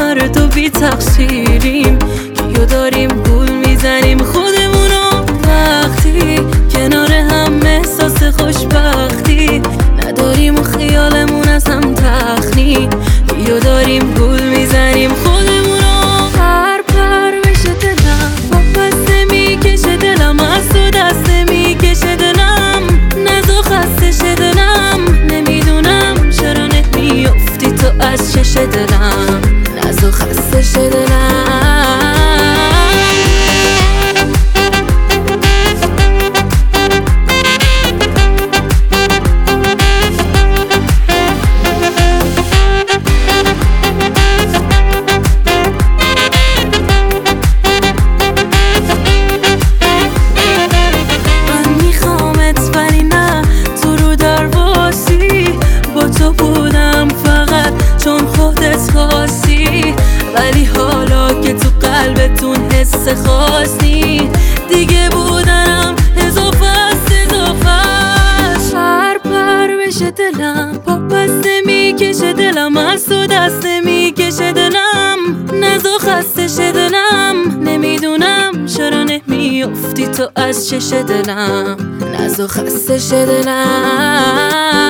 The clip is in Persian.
کنار تو بی تقصیریم، کیو داریم گول میزنیم خودمونو وقتی کنار هم احساس خوشبختی نداریم و خیالمون از هم تخنی، کیو داریم گول میزنیم خودمونو. پر بشه دلم با بسته میکشه دلم، از تو دسته میکشه دلم، نزو خسته شه دلم، نمیدونم چرا نمیافتی تو از چش دلم، نزو خسته شه دلم. چون خودت خواستی ولی حالا که تو قلبتون حس خاصی دیگه بودنم اضافه است پر بشه دلم پا بسته میکشه دلم، از تو دسته میکشه دلم، نزو خسته شه دلم، نمیدونم چرا نمیافتی تو از چش دلم، نزو خسته شه دلم.